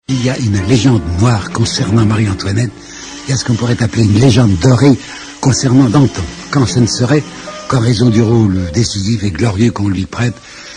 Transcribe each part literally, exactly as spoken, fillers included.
Il y a une légende noire concernant Marie-Antoinette. Il y a ce qu'on pourrait appeler une légende dorée concernant Danton, quand ce ne serait qu'en raison du rôle décisif et glorieux qu'on lui prête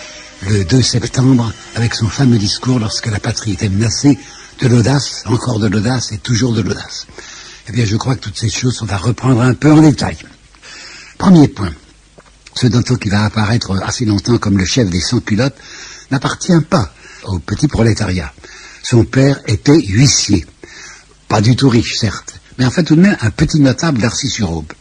le deux septembre avec son fameux discours lorsque la patrie était menacée, de l'audace, encore de l'audace et toujours de l'audace. Eh bien, je crois que toutes ces choses sont à reprendre un peu en détail. Premier point, ce Danton qui va apparaître assez longtemps comme le chef des sans-culottes n'appartient pas au petit prolétariat. Son père était huissier, pas du tout riche certes, mais en fait tout de même un petit notable d'Arcis-sur-Aube.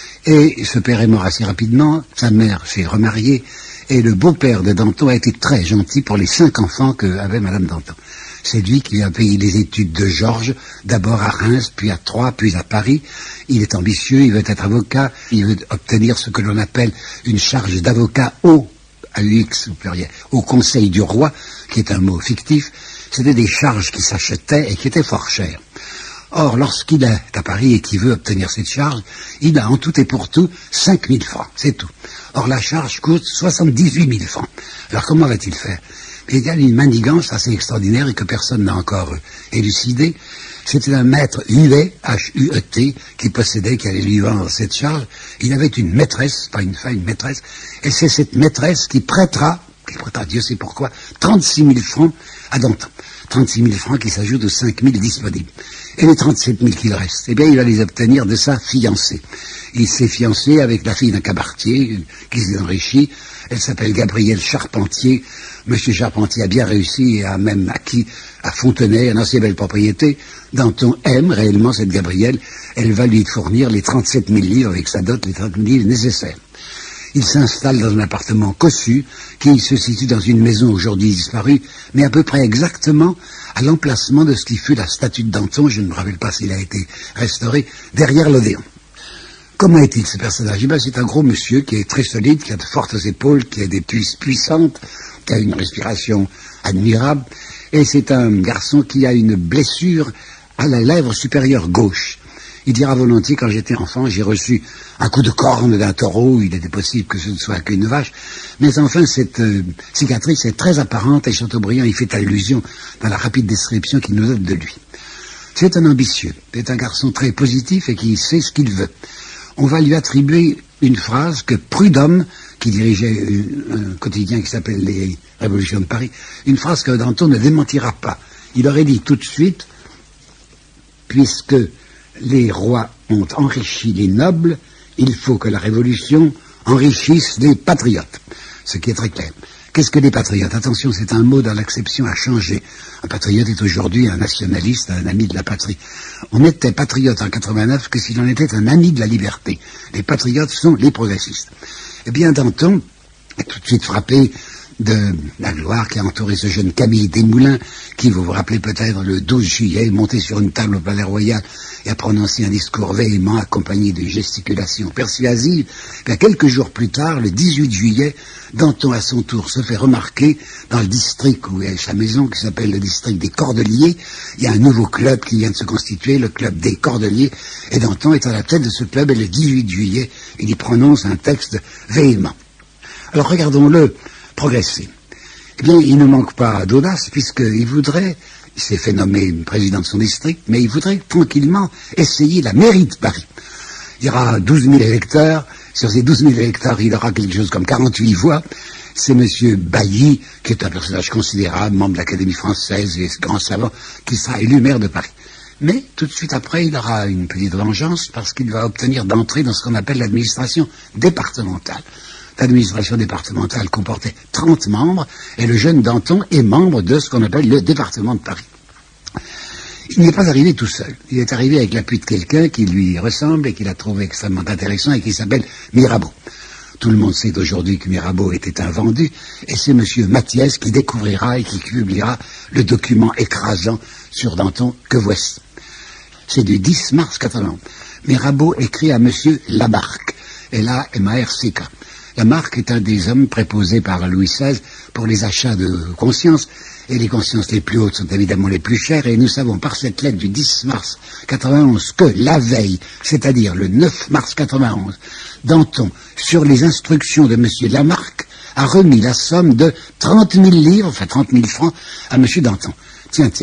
Et ce père est mort assez rapidement, sa mère s'est remariée, et le beau-père de Danton a été très gentil pour les cinq enfants qu'avait Madame Danton. C'est lui qui a payé les études de Georges, d'abord à Reims, puis à Troyes, puis à Paris. Il est ambitieux, il veut être avocat, il veut obtenir ce que l'on appelle une charge d'avocat au, à U X au pluriel, au Conseil du Roi, qui est un mot fictif. C'était des charges qui s'achetaient et qui étaient fort chères. Or, lorsqu'il est à Paris et qu'il veut obtenir cette charge, il a en tout et pour tout cinq mille francs, c'est tout. Or, la charge coûte soixante-dix-huit mille francs. Alors, comment va-t-il faire? Il y a une manigance assez extraordinaire et que personne n'a encore élucidée. C'était un maître Huet, H U E T, qui possédait, qui allait lui vendre cette charge. Il avait une maîtresse, pas une femme, une maîtresse, et c'est cette maîtresse qui prêtera, qui prêtera, Dieu sait pourquoi, trente-six mille francs à Danton. trente-six mille francs qui s'ajoutent aux cinq mille disponibles. Et les trente-sept mille qu'il reste, eh bien, il va les obtenir de sa fiancée. Il s'est fiancé avec la fille d'un cabaretier qui s'est enrichi. Elle s'appelle Gabrielle Charpentier. Monsieur Charpentier a bien réussi et a même acquis à Fontenay, une assez belle propriété. Danton aime réellement cette Gabrielle. Elle va lui fournir les trente-sept mille livres avec sa dot, les trente mille livres nécessaires. Il s'installe dans un appartement cossu qui se situe dans une maison aujourd'hui disparue, mais à peu près exactement à l'emplacement de ce qui fut la statue de Danton, je ne me rappelle pas s'il a été restauré, derrière l'Odéon. Comment est-il ce personnage? Eh bien, c'est un gros monsieur qui est très solide, qui a de fortes épaules, qui a des cuisses puissantes, qui a une respiration admirable, et c'est un garçon qui a une blessure à la lèvre supérieure gauche. Il dira volontiers, quand j'étais enfant, j'ai reçu un coup de corne d'un taureau, il était possible que ce ne soit qu'une vache, mais enfin cette euh, cicatrice est très apparente et Chateaubriand y fait allusion dans la rapide description qu'il nous donne de lui. C'est un ambitieux, c'est un garçon très positif et qui sait ce qu'il veut. On va lui attribuer une phrase que Prudhomme, qui dirigeait un quotidien qui s'appelle Les Révolutions de Paris, une phrase que Danton ne démentira pas. Il aurait dit tout de suite, puisque les rois ont enrichi les nobles, il faut que la Révolution enrichisse les patriotes. Ce qui est très clair. Qu'est-ce que les patriotes? Attention, c'est un mot dans l'acception à changer. Un patriote est aujourd'hui un nationaliste, un ami de la patrie. On était patriote en quatre-vingt-neuf que s'il en était un ami de la liberté. Les patriotes sont les progressistes. Eh bien, Danton est tout de suite frappé de la gloire qui a entouré ce jeune Camille Desmoulins, qui, vous vous rappelez peut-être, le douze juillet, est monté sur une table au Palais Royal et a prononcé un discours véhément accompagné de gesticulations persuasives. Bien, quelques jours plus tard, le dix-huit juillet, Danton, à son tour, se fait remarquer dans le district où est sa maison, qui s'appelle le district des Cordeliers. Il y a un nouveau club qui vient de se constituer, le club des Cordeliers, et Danton est à la tête de ce club, et le dix-huit juillet, il y prononce un texte véhément. Alors, regardons-le progresser. Eh bien, il ne manque pas d'audace, puisqu'il voudrait, il s'est fait nommer président de son district, mais il voudrait tranquillement essayer la mairie de Paris. Il y aura douze mille électeurs, sur ces douze mille électeurs, il aura quelque chose comme quarante-huit voix. C'est M. Bailly, qui est un personnage considérable, membre de l'Académie française et grand savant, qui sera élu maire de Paris. Mais, tout de suite après, il aura une petite vengeance, parce qu'il va obtenir d'entrer dans ce qu'on appelle l'administration départementale. L'administration départementale comportait trente membres, et le jeune Danton est membre de ce qu'on appelle le département de Paris. Il n'est pas arrivé tout seul. Il est arrivé avec l'appui de quelqu'un qui lui ressemble et qu'il a trouvé extrêmement intéressant et qui s'appelle Mirabeau. Tout le monde sait aujourd'hui que Mirabeau était un vendu, et c'est M. Mathiès qui découvrira et qui publiera le document écrasant sur Danton que voici. C'est du dix mars quatre-vingt-onze. Mirabeau écrit à M. Lamarck, L A M A R C K. Lamarck est un des hommes préposés par Louis seize pour les achats de conscience, et les consciences les plus hautes sont évidemment les plus chères, et nous savons par cette lettre du dix mars quatre-vingt-onze que la veille, c'est-à-dire le neuf mars quatre-vingt-onze, Danton, sur les instructions de M. Lamarck, a remis la somme de trente mille livres, enfin trente mille francs, à M. Danton. Tiens, tiens,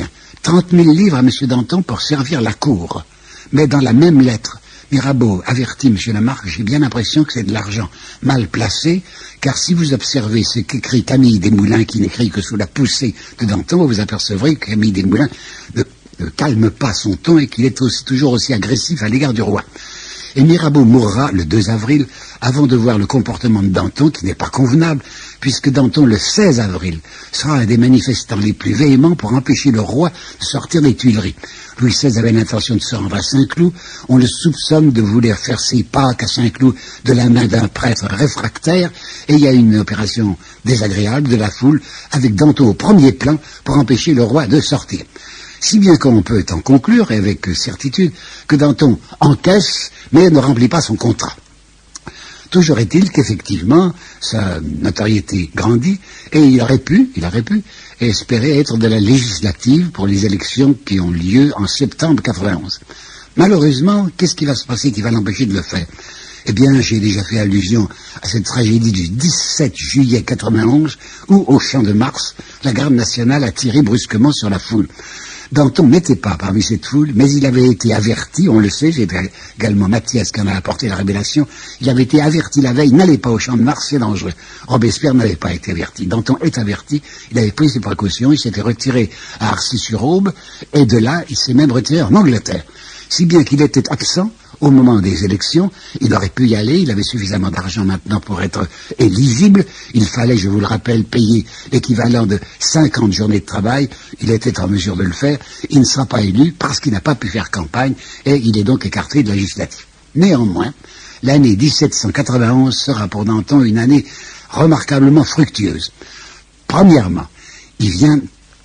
trente mille livres à M. Danton pour servir la cour. Mais dans la même lettre, Mirabeau avertit M. Lamarque, j'ai bien l'impression que c'est de l'argent mal placé, car si vous observez ce qu'écrit Camille Desmoulins, qui n'écrit que sous la poussée de Danton, vous vous apercevrez que Camille Desmoulins ne, ne calme pas son ton et qu'il est aussi, toujours aussi agressif à l'égard du roi. Et Mirabeau mourra le deux avril, avant de voir le comportement de Danton, qui n'est pas convenable, puisque Danton, le seize avril, sera un des manifestants les plus véhéments pour empêcher le roi de sortir des Tuileries. Louis seize avait l'intention de se rendre à Saint-Cloud. On le soupçonne de vouloir faire ses Pâques à Saint-Cloud de la main d'un prêtre réfractaire, et il y a une opération désagréable de la foule, avec Danton au premier plan, pour empêcher le roi de sortir. Si bien qu'on peut en conclure, et avec certitude, que Danton encaisse, mais ne remplit pas son contrat. Toujours est-il qu'effectivement, sa notoriété grandit, et il aurait pu, il aurait pu, espérer être de la législative pour les élections qui ont lieu en septembre quatre-vingt-onze. Malheureusement, qu'est-ce qui va se passer qui va l'empêcher de le faire? Eh bien, j'ai déjà fait allusion à cette tragédie du dix-sept juillet quatre-vingt-onze, où, au Champ de Mars, la garde nationale a tiré brusquement sur la foule. Danton n'était pas parmi cette foule, mais il avait été averti, on le sait, c'est également Mathias qui en a apporté la révélation, il avait été averti la veille, n'allez pas au Champ de Mars, c'est dangereux. Robespierre n'avait pas été averti. Danton est averti, il avait pris ses précautions, il s'était retiré à Arcis-sur-Aube, et de là, il s'est même retiré en Angleterre. Si bien qu'il était absent au moment des élections, il aurait pu y aller, il avait suffisamment d'argent maintenant pour être éligible, il fallait, je vous le rappelle, payer l'équivalent de cinquante journées de travail, il était en mesure de le faire, il ne sera pas élu parce qu'il n'a pas pu faire campagne et il est donc écarté de la législative. Néanmoins, l'année dix-sept cent quatre-vingt-onze sera pour Danton une année remarquablement fructueuse. Premièrement, il vient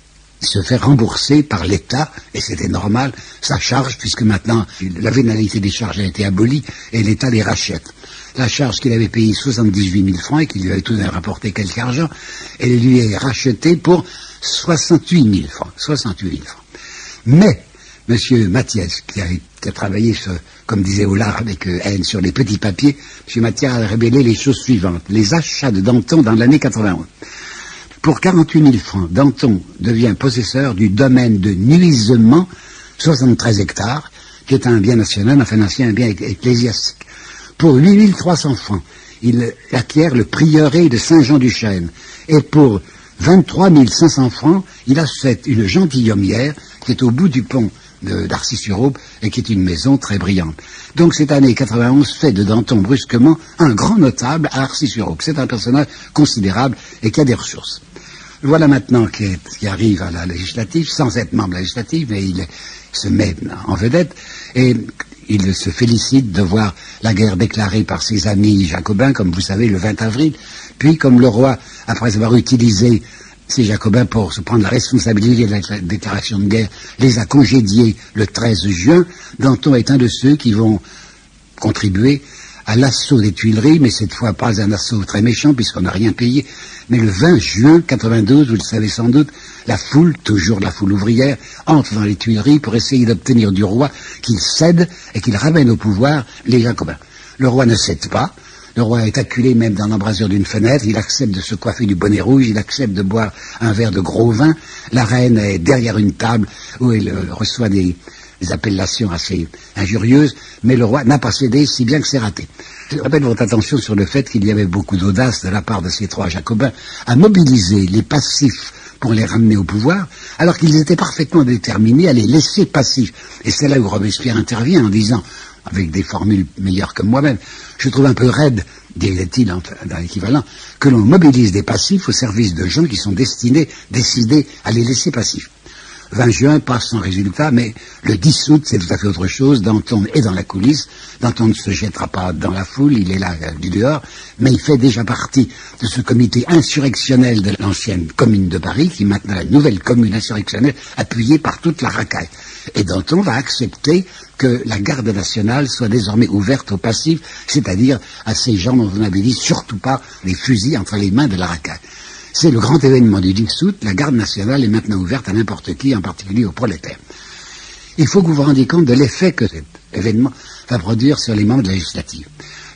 se fait rembourser par l'État, et c'était normal, sa charge, puisque maintenant la vénalité des charges a été abolie, et l'État les rachète. La charge qu'il avait payée soixante-dix-huit mille francs, et qu'il lui avait tout de même rapporté quelque argent, elle lui est rachetée pour soixante-huit mille francs. soixante-huit mille francs. Mais, M. Mathias, qui a, qui a travaillé, sur, comme disait Aulard avec euh, haine, sur les petits papiers, M. Mathias a révélé les choses suivantes. Les achats de Danton dans l'année quatre-vingt-onze. Pour quarante-huit mille francs, Danton devient possesseur du domaine de Nuisement, soixante-treize hectares, qui est un bien national, enfin ancien un bien ecclésiastique. Pour huit mille trois cents francs, il acquiert le prieuré de Saint-Jean-du-Chêne. Et pour vingt-trois mille cinq cents francs, il achète une gentilhommière qui est au bout du pont d'Arcis-sur-Aube et qui est une maison très brillante. Donc cette année quatre-vingt-onze fait de Danton brusquement un grand notable à Arcis-sur-Aube. C'est un personnage considérable et qui a des ressources. Voilà maintenant qui, est, qui arrive à la législative, sans être membre législatif, mais il se met en vedette et il se félicite de voir la guerre déclarée par ses amis jacobins, comme vous savez, le vingt avril. Puis, comme le roi, après avoir utilisé ces jacobins pour se prendre la responsabilité de la déclaration de guerre, les a congédiés le treize juin, Danton est un de ceux qui vont contribuer à l'assaut des Tuileries, mais cette fois pas un assaut très méchant puisqu'on n'a rien payé, mais le vingt juin quatre-vingt-douze, vous le savez sans doute, la foule, toujours la foule ouvrière, entre dans les Tuileries pour essayer d'obtenir du roi qu'il cède et qu'il ramène au pouvoir les Jacobins. Le roi ne cède pas, le roi est acculé même dans l'embrasure d'une fenêtre, il accepte de se coiffer du bonnet rouge, il accepte de boire un verre de gros vin, la reine est derrière une table où elle euh, reçoit des... des appellations assez injurieuses, mais le roi n'a pas cédé, si bien que c'est raté. Je rappelle votre attention sur le fait qu'il y avait beaucoup d'audace de la part de ces trois jacobins à mobiliser les passifs pour les ramener au pouvoir, alors qu'ils étaient parfaitement déterminés à les laisser passifs. Et c'est là où Robespierre intervient en disant, avec des formules meilleures que moi-même, je trouve un peu raide, disait-il dans l'équivalent, que l'on mobilise des passifs au service de gens qui sont destinés, décidés à les laisser passifs. vingt juin passe sans résultat, mais le dix août, c'est tout à fait autre chose. Danton est dans la coulisse. Danton ne se jettera pas dans la foule, il est là du dehors, mais il fait déjà partie de ce comité insurrectionnel de l'ancienne commune de Paris, qui est maintenant la nouvelle commune insurrectionnelle, appuyée par toute la racaille. Et Danton va accepter que la garde nationale soit désormais ouverte aux passifs, c'est-à-dire à ces gens dont on avait dit surtout pas les fusils entre les mains de la racaille. C'est le grand événement du dix août, la garde nationale est maintenant ouverte à n'importe qui, en particulier aux prolétaires. Il faut que vous vous rendiez compte de l'effet que cet événement va produire sur les membres de la législative.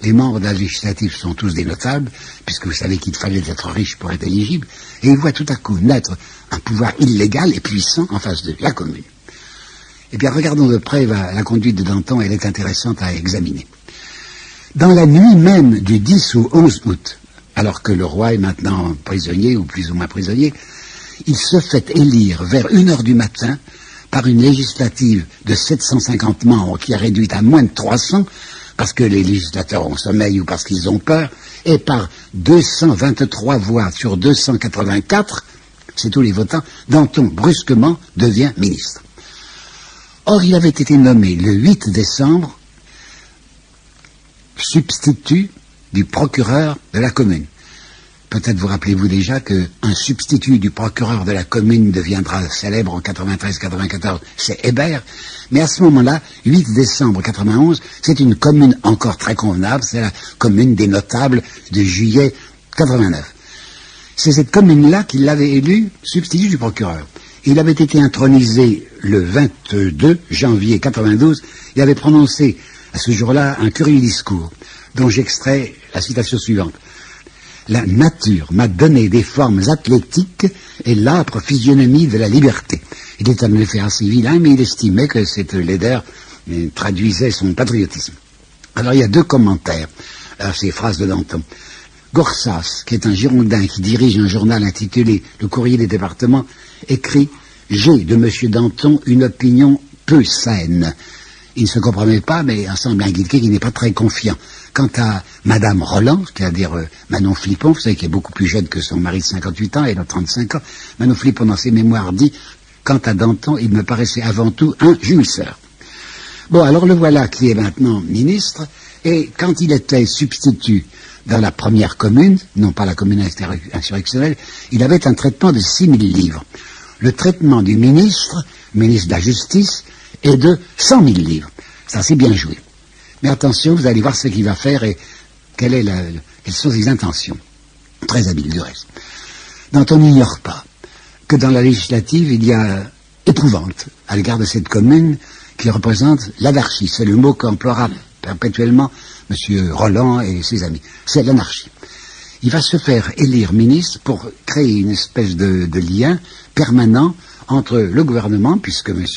les membres de la législative sont tous des notables, puisque vous savez qu'il fallait être riche pour être éligible, et il voit tout à coup naître un pouvoir illégal et puissant en face de la commune. Eh bien, regardons de près la, la conduite de Danton, elle est intéressante à examiner. Dans la nuit même du dix au onze août, alors que le roi est maintenant prisonnier, ou plus ou moins prisonnier, il se fait élire vers une heure du matin par une législative de sept cent cinquante membres qui est réduite à moins de trois cents, parce que les législateurs ont sommeil ou parce qu'ils ont peur, et par deux cent vingt-trois voix sur deux cent quatre-vingt-quatre, c'est tous les votants, Danton brusquement devient ministre. Or, il avait été nommé le huit décembre substitut du procureur de la commune. Peut-être vous rappelez-vous déjà qu'un substitut du procureur de la commune deviendra célèbre en quatre-vingt-treize quatre-vingt-quatorze, c'est Hébert. Mais à ce moment-là, huit décembre quatre-vingt-onze, c'est une commune encore très convenable, c'est la commune des notables de juillet quatre-vingt-neuf. C'est cette commune-là qui l'avait élu substitut du procureur. Il avait été intronisé le vingt-deux janvier quatre-vingt-douze. Il avait prononcé à ce jour-là un curieux discours dont j'extrais la citation suivante. La nature m'a donné des formes athlétiques et l'âpre physionomie de la liberté. Il était en effet assez vilain, mais il estimait que cette laideur euh, traduisait son patriotisme. Alors il y a deux commentaires à ces phrases de Danton. Gorsas, qui est un Girondin qui dirige un journal intitulé Le Courrier des départements, écrit « J'ai de M. Danton une opinion peu saine ». Il ne se compromet pas, mais il semble indiquer qu'il n'est pas très confiant. Quant à Madame Roland, c'est-à-dire euh, Manon Flippon, vous savez qu'elle est beaucoup plus jeune que son mari de cinquante-huit ans, elle a trente-cinq ans, Manon Flippon dans ses mémoires dit « Quant à Danton, il me paraissait avant tout un jouisseur ». Bon, alors le voilà qui est maintenant ministre, et quand il était substitut dans la première commune, non pas la commune insurrectionnelle, il avait un traitement de six mille livres. Le traitement du ministre, ministre de la Justice, est de cent mille livres. Ça, c'est bien joué. Mais attention, vous allez voir ce qu'il va faire et quelle est la, quelles sont ses intentions. Très habile du reste. Danton n'ignore pas que dans la législative, il y a épouvante à l'égard de cette commune qui représente l'anarchie. C'est le mot qu'emploiera perpétuellement M. Roland et ses amis. C'est l'anarchie. Il va se faire élire ministre pour créer une espèce de, de lien permanent entre le gouvernement, puisque M.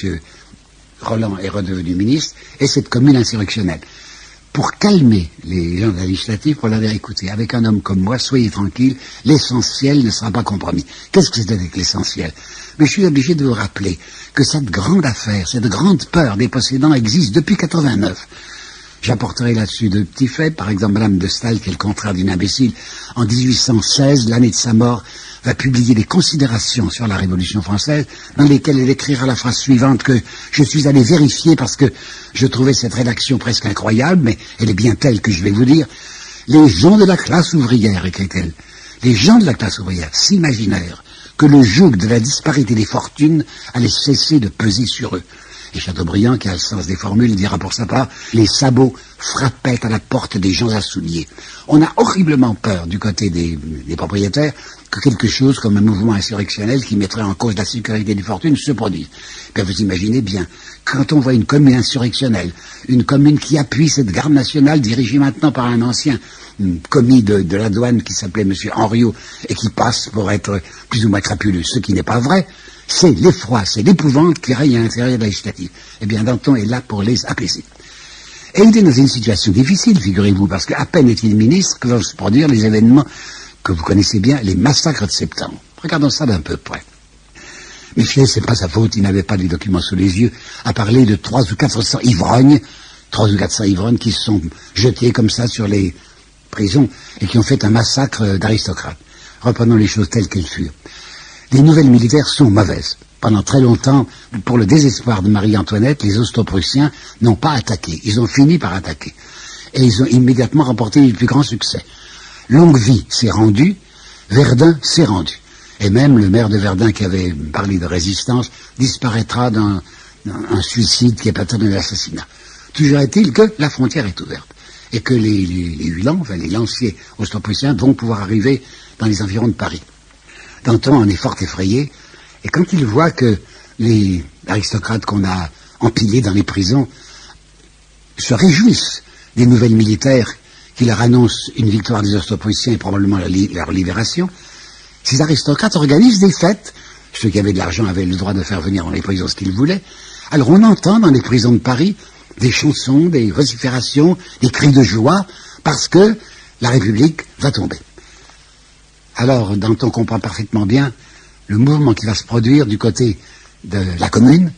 Roland est redevenu ministre, et cette commune insurrectionnelle. Pour calmer les gens de la législative, pour leur dire, écoutez, avec un homme comme moi, soyez tranquille, l'essentiel ne sera pas compromis. Qu'est-ce que c'est avec l'essentiel? Mais je suis obligé de vous rappeler que cette grande affaire, cette grande peur des possédants existe depuis quatre-vingt-neuf. J'apporterai là-dessus de petits faits. Par exemple, Madame de Staël, qui est le contraire d'une imbécile, en dix-huit cent seize, l'année de sa mort, va publier des considérations sur la Révolution française, dans lesquelles elle écrira la phrase suivante que je suis allé vérifier parce que je trouvais cette rédaction presque incroyable, mais elle est bien telle que je vais vous dire. Les gens de la classe ouvrière, écrit-elle, les gens de la classe ouvrière s'imaginèrent que le joug de la disparité des fortunes allait cesser de peser sur eux. Et Chateaubriand, qui a le sens des formules, dira pour sa part, les sabots frappaient à la porte des gens à souliers. On a horriblement peur du côté des, des propriétaires que quelque chose comme un mouvement insurrectionnel qui mettrait en cause la sécurité des fortunes se produise. Puis vous imaginez bien, quand on voit une commune insurrectionnelle, une commune qui appuie cette garde nationale dirigée maintenant par un ancien commis de, de la douane qui s'appelait M. Henriot et qui passe pour être plus ou moins crapuleux, ce qui n'est pas vrai, c'est l'effroi, c'est l'épouvante qui règne à l'intérieur de la législative. Eh bien, Danton est là pour les apaiser. Et il est dans une situation difficile, figurez-vous, parce qu'à peine est-il ministre que vont se produire les événements que vous connaissez bien, les massacres de septembre. Regardons ça d'un peu près. Michel, c'est pas sa faute, il n'avait pas les documents sous les yeux, à parler de trois ou quatre cents ivrognes, trois ou quatre cents ivrognes qui se sont jetés comme ça sur les prisons et qui ont fait un massacre d'aristocrates. Reprenons les choses telles qu'elles furent. Les nouvelles militaires sont mauvaises. Pendant très longtemps, pour le désespoir de Marie-Antoinette, les Austro-Prussiens n'ont pas attaqué. Ils ont fini par attaquer. Et ils ont immédiatement remporté le plus grand succès. Longueville s'est rendu, Verdun s'est rendu. Et même le maire de Verdun qui avait parlé de résistance disparaîtra dans un suicide qui est peut-être un assassinat. Toujours est-il que la frontière est ouverte. Et que les, les, les Hulans, enfin les lanciers austro-prussiens vont pouvoir arriver dans les environs de Paris. Danton en est fort effrayé, et quand il voit que les aristocrates qu'on a empilés dans les prisons se réjouissent des nouvelles militaires qui leur annonce une victoire des Ostro-Prussiens et probablement leur, li leur libération, ces aristocrates organisent des fêtes. Ceux qui avaient de l'argent avaient le droit de faire venir dans les prisons ce qu'ils voulaient. Alors on entend dans les prisons de Paris des chansons, des vociférations, des cris de joie, parce que la République va tomber. Alors Danton comprend parfaitement bien le mouvement qui va se produire du côté de la Commune,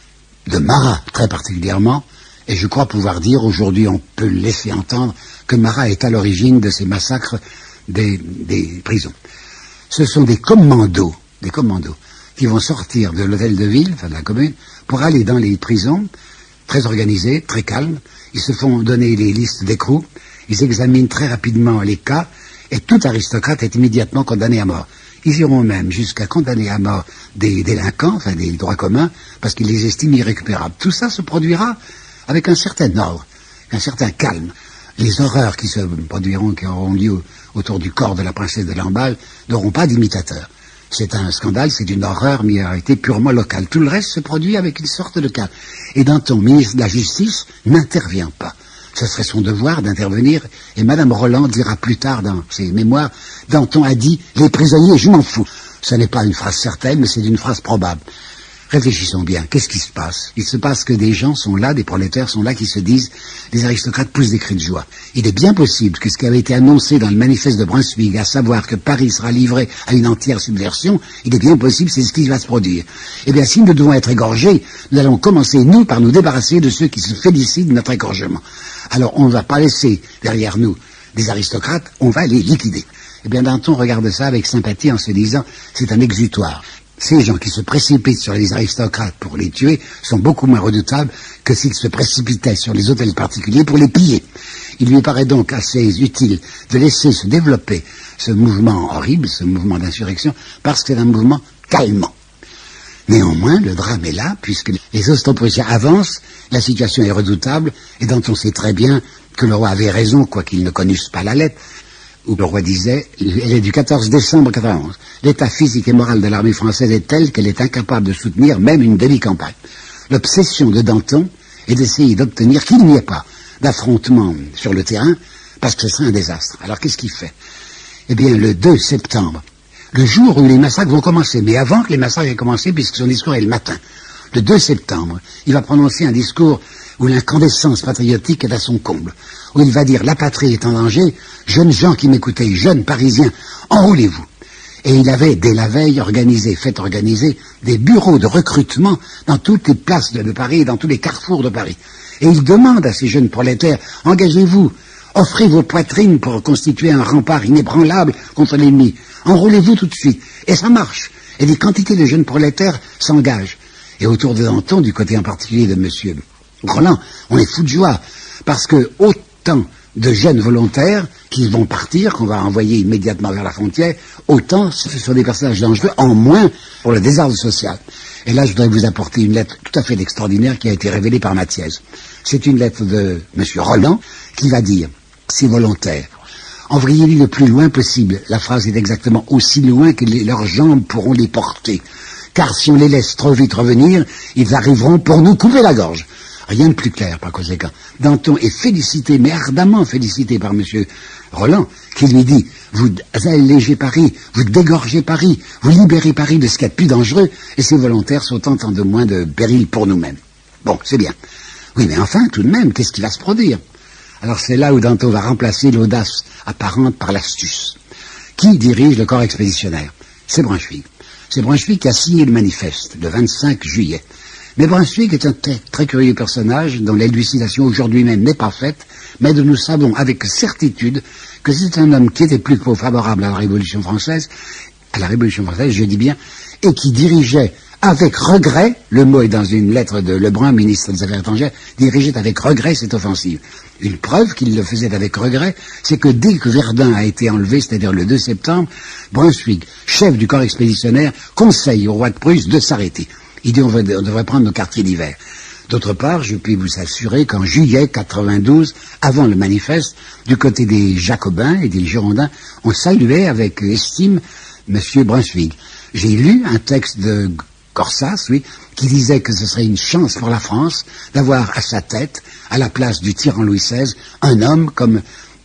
de Marat très particulièrement, et je crois pouvoir dire, aujourd'hui on peut le laisser entendre, que Marat est à l'origine de ces massacres des, des prisons. Ce sont des commandos, des commandos, qui vont sortir de l'hôtel de ville, enfin de la Commune, pour aller dans les prisons, très organisés, très calmes. Ils se font donner les listes d'écrous, ils examinent très rapidement les cas, et tout aristocrate est immédiatement condamné à mort. Ils iront même jusqu'à condamner à mort des délinquants, enfin des droits communs, parce qu'ils les estiment irrécupérables. Tout ça se produira avec un certain ordre, un certain calme. Les horreurs qui se produiront, qui auront lieu autour du corps de la princesse de Lamballe, n'auront pas d'imitateurs. C'est un scandale, c'est une horreur, mais a été purement locale. Tout le reste se produit avec une sorte de calme. Et Danton, ministre de la Justice, n'intervient pas. Ce serait son devoir d'intervenir, et Madame Roland dira plus tard dans ses mémoires, Danton a dit « les prisonniers, je m'en fous ». Ce n'est pas une phrase certaine, mais c'est une phrase probable. Réfléchissons bien, qu'est-ce qui se passe? Il se passe que des gens sont là, des prolétaires sont là qui se disent, les aristocrates poussent des cris de joie. Il est bien possible que ce qui avait été annoncé dans le manifeste de Brunswick, à savoir que Paris sera livré à une entière subversion, il est bien possible c'est ce qui va se produire. Eh bien, si nous devons être égorgés, nous allons commencer, nous, par nous débarrasser de ceux qui se félicitent de notre égorgement. Alors, on ne va pas laisser derrière nous des aristocrates, on va les liquider. Eh bien, Danton regarde ça avec sympathie en se disant, c'est un exutoire. Ces gens qui se précipitent sur les aristocrates pour les tuer sont beaucoup moins redoutables que s'ils se précipitaient sur les hôtels particuliers pour les piller. Il lui paraît donc assez utile de laisser se développer ce mouvement horrible, ce mouvement d'insurrection, parce que c'est un mouvement calmant. Néanmoins, le drame est là, puisque les Ostro-Prussiens avancent, la situation est redoutable, et dont on sait très bien que le roi avait raison, quoiqu'il ne connusse pas la lettre, où le roi disait, elle est du quatorze décembre quatre-vingt-onze. L'état physique et moral de l'armée française est tel qu'elle est incapable de soutenir même une demi-campagne. L'obsession de Danton est d'essayer d'obtenir qu'il n'y ait pas d'affrontement sur le terrain, parce que ce serait un désastre. Alors qu'est-ce qu'il fait? Eh bien, le deux septembre, le jour où les massacres vont commencer, mais avant que les massacres aient commencé, puisque son discours est le matin, le deux septembre, il va prononcer un discours où l'incandescence patriotique est à son comble, où il va dire « la patrie est en danger, jeunes gens qui m'écoutez, jeunes parisiens, enroulez-vous ». Et il avait, dès la veille, organisé, fait organiser des bureaux de recrutement dans toutes les places de Paris et dans tous les carrefours de Paris. Et il demande à ces jeunes prolétaires « engagez-vous, offrez vos poitrines pour constituer un rempart inébranlable contre l'ennemi, enroulez-vous tout de suite ». Et ça marche. Et des quantités de jeunes prolétaires s'engagent. Et autour de Danton, du côté en particulier de monsieur Roland, on est fou de joie, parce que autant de jeunes volontaires qui vont partir, qu'on va envoyer immédiatement vers la frontière, autant ce sont des personnages dangereux, en moins pour le désordre social. Et là, je voudrais vous apporter une lettre tout à fait extraordinaire qui a été révélée par Mathiez. C'est une lettre de monsieur Roland qui va dire, ces volontaires, envoyez-les le plus loin possible. La phrase est exactement aussi loin que les, leurs jambes pourront les porter. Car si on les laisse trop vite revenir, ils arriveront pour nous couper la gorge. Rien de plus clair, par conséquent. Danton est félicité, mais ardemment félicité par monsieur Roland, qui lui dit, vous allégez Paris, vous dégorgez Paris, vous libérez Paris de ce qu'il y a de plus dangereux, et ces volontaires sont en temps de moins de péril pour nous-mêmes. Bon, c'est bien. Oui, mais enfin, tout de même, qu'est-ce qui va se produire? Alors c'est là où Danton va remplacer l'audace apparente par l'astuce. Qui dirige le corps expéditionnaire? C'est Brunswick. C'est Brunswick qui a signé le manifeste, le vingt-cinq juillet. Mais Brunswick est un très, très curieux personnage dont l'élucidation aujourd'hui même n'est pas faite, mais dont nous savons avec certitude que c'est un homme qui était plutôt favorable à la Révolution française, à la Révolution française, je dis bien, et qui dirigeait avec regret, le mot est dans une lettre de Lebrun, ministre des Affaires étrangères, dirigeait avec regret cette offensive. Une preuve qu'il le faisait avec regret, c'est que dès que Verdun a été enlevé, c'est-à-dire le deux septembre, Brunswick, chef du corps expéditionnaire, conseille au roi de Prusse de s'arrêter. Il dit on, va, on devrait prendre nos quartiers d'hiver. D'autre part, je puis vous assurer qu'en juillet quatre-vingt-douze, avant le manifeste, du côté des Jacobins et des Girondins, on saluait avec estime M. Brunswick. J'ai lu un texte de Corsas, oui, qui disait que ce serait une chance pour la France d'avoir à sa tête, à la place du tyran Louis seize, un homme comme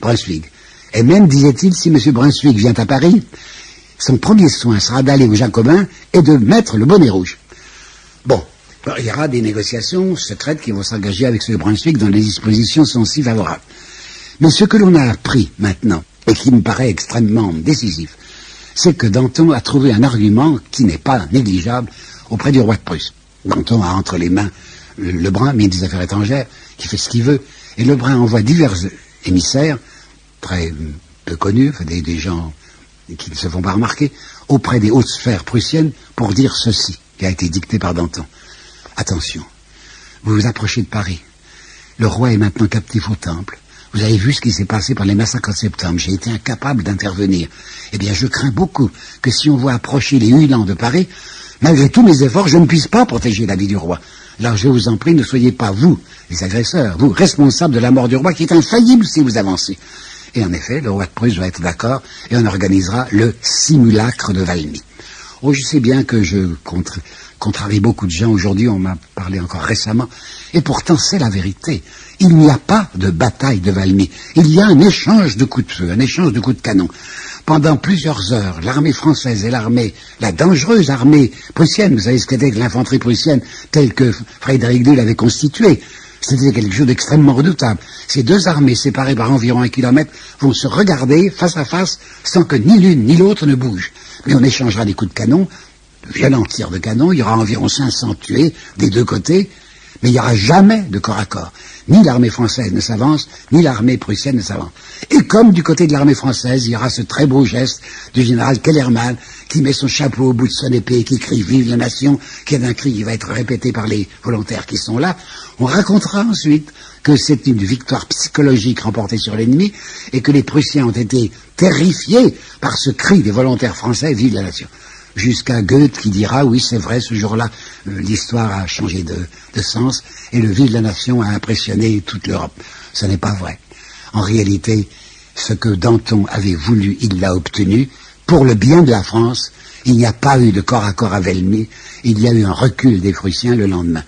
Brunswick. Et même, disait-il, si M. Brunswick vient à Paris, son premier soin sera d'aller aux Jacobins et de mettre le bonnet rouge. Bon, alors, il y aura des négociations secrètes qui vont s'engager avec ce Brunswick dont les dispositions sont si favorables. Mais ce que l'on a appris maintenant, et qui me paraît extrêmement décisif, c'est que Danton a trouvé un argument qui n'est pas négligeable auprès du roi de Prusse. Danton a entre les mains Lebrun, ministre des Affaires étrangères, qui fait ce qu'il veut, et Lebrun envoie divers émissaires, très peu connus, des, des gens qui ne se font pas remarquer, auprès des hautes sphères prussiennes pour dire ceci, qui a été dicté par Danton. Attention, vous vous approchez de Paris. Le roi est maintenant captif au Temple. Vous avez vu ce qui s'est passé par les massacres de septembre. J'ai été incapable d'intervenir. Eh bien, je crains beaucoup que si on voit approcher les huilans de Paris, malgré tous mes efforts, je ne puisse pas protéger la vie du roi. Alors, je vous en prie, ne soyez pas, vous, les agresseurs, vous, responsables de la mort du roi, qui est infaillible si vous avancez. Et en effet, le roi de Prusse va être d'accord, et on organisera le simulacre de Valmy. Oh, je sais bien que je contre, contrarie beaucoup de gens aujourd'hui, on m'a parlé encore récemment, et pourtant c'est la vérité. Il n'y a pas de bataille de Valmy. Il y a un échange de coups de feu, un échange de coups de canon. Pendant plusieurs heures, l'armée française et l'armée, la dangereuse armée prussienne, vous savez ce qu'était que l'infanterie prussienne telle que Frédéric deux l'avait constituée, c'était quelque chose d'extrêmement redoutable. Ces deux armées séparées par environ un kilomètre vont se regarder face à face sans que ni l'une ni l'autre ne bouge. Mais on échangera des coups de canon, de violents tirs de canon, il y aura environ cinq cents tués des deux côtés, mais il n'y aura jamais de corps à corps. Ni l'armée française ne s'avance, ni l'armée prussienne ne s'avance. Et comme du côté de l'armée française, il y aura ce très beau geste du général Kellermann qui met son chapeau au bout de son épée et qui crie « Vive la nation », qui est un cri qui va être répété par les volontaires qui sont là. On racontera ensuite que c'est une victoire psychologique remportée sur l'ennemi et que les Prussiens ont été terrifiés par ce cri des volontaires français « Vive la nation ». Jusqu'à Goethe qui dira, oui c'est vrai, ce jour-là, euh, l'histoire a changé de, de sens et le Vive la nation a impressionné toute l'Europe. Ce n'est pas vrai. En réalité, ce que Danton avait voulu, il l'a obtenu. Pour le bien de la France, il n'y a pas eu de corps à corps à Valmy, il y a eu un recul des Prussiens le lendemain.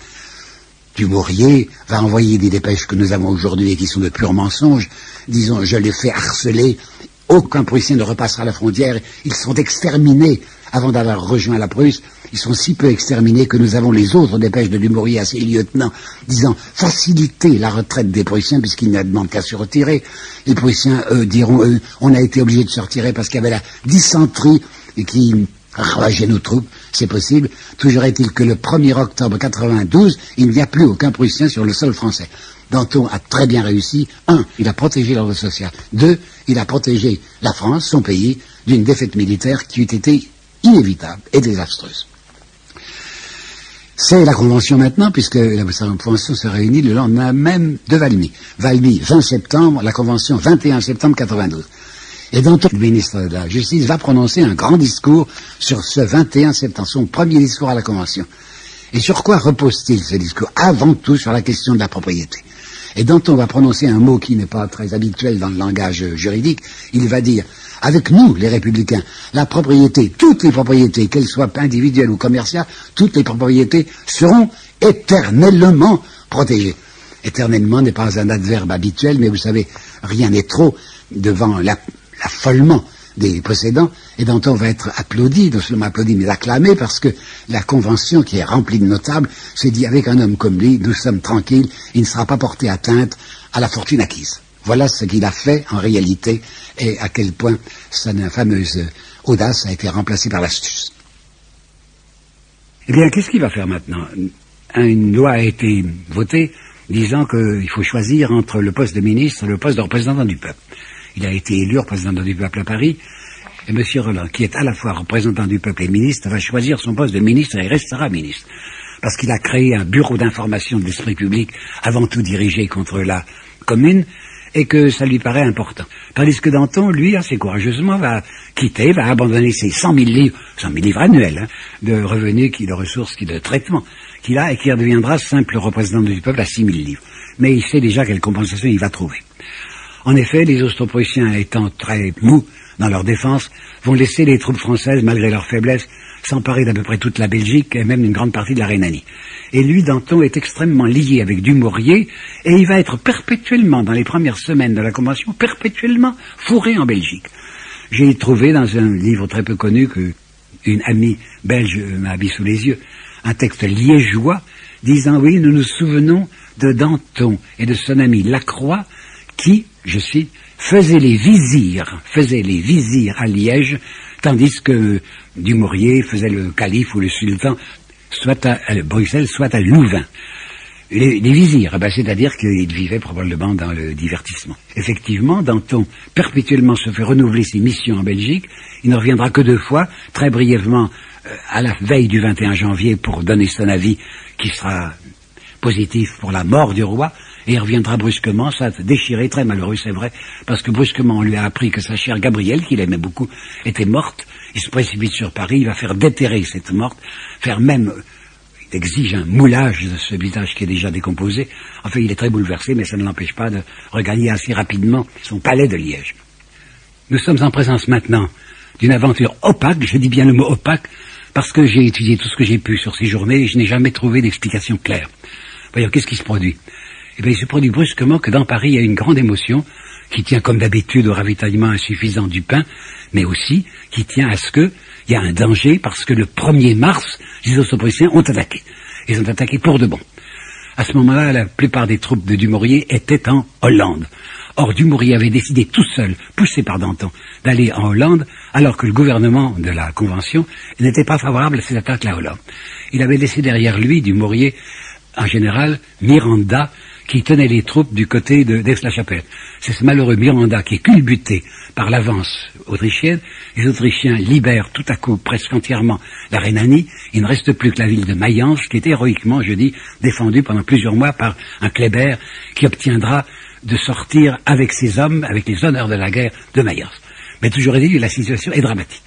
Dumouriez va envoyer des dépêches que nous avons aujourd'hui et qui sont de purs mensonges. Disons, je les fais harceler, aucun Prussien ne repassera la frontière, ils sont exterminés avant d'avoir rejoint la Prusse. Ils sont si peu exterminés que nous avons les autres dépêches de Dumouriez à ses lieutenants disant faciliter la retraite des Prussiens puisqu'ils ne demandent qu'à se retirer. Les Prussiens, eux, diront, eux, on a été obligés de se retirer parce qu'il y avait la dysenterie qui ravageait nos troupes. C'est possible. Toujours est-il que le premier octobre quatre-vingt-douze, il n'y a plus aucun Prussien sur le sol français. Danton a très bien réussi. Un, il a protégé l'ordre social. Deux, il a protégé la France, son pays, d'une défaite militaire qui eût été inévitable et désastreuse. C'est la Convention maintenant, puisque la Convention se réunit le lendemain même de Valmy. Valmy, vingt septembre, la Convention, vingt et un septembre quatre-vingt-douze. Et Danton, le ministre de la Justice, va prononcer un grand discours sur ce vingt et un septembre, son premier discours à la Convention. Et sur quoi repose-t-il ce discours? Avant tout sur la question de la propriété. Et Danton va prononcer un mot qui n'est pas très habituel dans le langage juridique. Il va dire, avec nous, les républicains, la propriété, toutes les propriétés, qu'elles soient individuelles ou commerciales, toutes les propriétés seront éternellement protégées. Éternellement n'est pas un adverbe habituel, mais vous savez, rien n'est trop devant la, l'affolement des possédants, et Danton va être applaudi, non seulement applaudi, mais acclamé, parce que la Convention, qui est remplie de notables, se dit, avec un homme comme lui, nous sommes tranquilles, il ne sera pas porté atteinte à la fortune acquise. Voilà ce qu'il a fait, en réalité, et à quel point sa fameuse audace a été remplacée par l'astuce. Eh bien, qu'est-ce qu'il va faire maintenant? Une loi a été votée disant qu'il faut choisir entre le poste de ministre et le poste de représentant du peuple. Il a été élu représentant du peuple à Paris, et M. Roland, qui est à la fois représentant du peuple et ministre, va choisir son poste de ministre et restera ministre. Parce qu'il a créé un bureau d'information de l'esprit public, avant tout dirigé contre la commune, et que ça lui paraît important. Tandis que Danton, lui, assez courageusement, va quitter, va abandonner ses cent mille livres, cent mille livres annuels, hein, de revenus, qui, de ressources, qui, de traitement qu'il a, et qui redeviendra simple représentant du peuple à six mille livres. Mais il sait déjà quelle compensation il va trouver. En effet, les Austro-Prussiens étant très mous dans leur défense, vont laisser les troupes françaises, malgré leur faiblesse, s'emparer d'à peu près toute la Belgique et même une grande partie de la Rhénanie. Et lui, Danton, est extrêmement lié avec Dumouriez et il va être perpétuellement, dans les premières semaines de la Convention, perpétuellement fourré en Belgique. J'ai trouvé dans un livre très peu connu que une amie belge m'a mis sous les yeux, un texte liégeois disant, oui, nous nous souvenons de Danton et de son ami Lacroix qui, je cite, faisait les vizirs, faisait les vizirs à Liège, tandis que Dumouriez faisait le calife ou le sultan, soit à, à Bruxelles, soit à Louvain. Les, les vizirs, ben, c'est-à-dire qu'ils vivaient probablement dans le divertissement. Effectivement, Danton perpétuellement se fait renouveler ses missions en Belgique. Il ne reviendra que deux fois, très brièvement, euh, à la veille du vingt et un janvier, pour donner son avis qui sera positif pour la mort du roi. Et il reviendra brusquement, ça déchiré, très malheureux, c'est vrai, parce que brusquement on lui a appris que sa chère Gabrielle, qu'il aimait beaucoup, était morte. Il se précipite sur Paris, il va faire déterrer cette morte, faire même, il exige un moulage de ce visage qui est déjà décomposé. Enfin, il est très bouleversé, mais ça ne l'empêche pas de regagner assez rapidement son palais de Liège. Nous sommes en présence maintenant d'une aventure opaque, je dis bien le mot opaque, parce que j'ai étudié tout ce que j'ai pu sur ces journées et je n'ai jamais trouvé d'explication claire. Voyons, qu'est-ce qui se produit? Eh bien, il se produit brusquement que dans Paris, il y a une grande émotion qui tient comme d'habitude au ravitaillement insuffisant du pain, mais aussi qui tient à ce qu'il y a un danger parce que le premier mars, les Autrichiens ont attaqué. Ils ont attaqué pour de bon. À ce moment-là, la plupart des troupes de Dumouriez étaient en Hollande. Or, Dumouriez avait décidé tout seul, poussé par Danton, d'aller en Hollande, alors que le gouvernement de la Convention n'était pas favorable à ces attaques à la Hollande. Il avait laissé derrière lui, Dumouriez, en général, Miranda, qui tenait les troupes du côté de d'Aix-la-Chapelle. C'est ce malheureux Miranda qui est culbuté par l'avance autrichienne. Les Autrichiens libèrent tout à coup, presque entièrement, la Rhénanie. Il ne reste plus que la ville de Mayence, qui est héroïquement, je dis, défendue pendant plusieurs mois par un Kléber, qui obtiendra de sortir avec ses hommes, avec les honneurs de la guerre de Mayence. Mais toujours est-il que la situation est dramatique.